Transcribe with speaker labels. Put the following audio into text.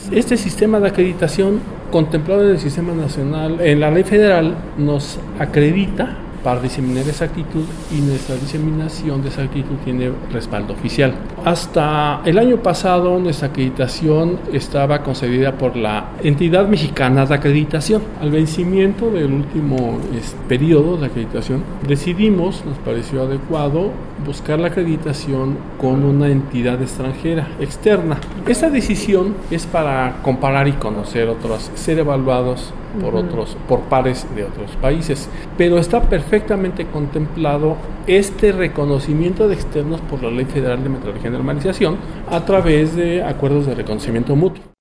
Speaker 1: Este sistema de acreditación contemplado en el sistema nacional, en la ley federal, nos acredita para diseminar exactitud y nuestra diseminación de exactitud tiene respaldo oficial. Hasta el año pasado nuestra acreditación estaba concedida por la entidad mexicana de acreditación. Al vencimiento del último periodo de acreditación decidimos, nos pareció adecuado, buscar la acreditación con una entidad extranjera, externa. Esta decisión es para comparar y conocer otros, ser evaluados por pares de otros países, pero está perfectamente contemplado este reconocimiento de externos por la Ley Federal de Metrología y Normalización a través de acuerdos de reconocimiento mutuo.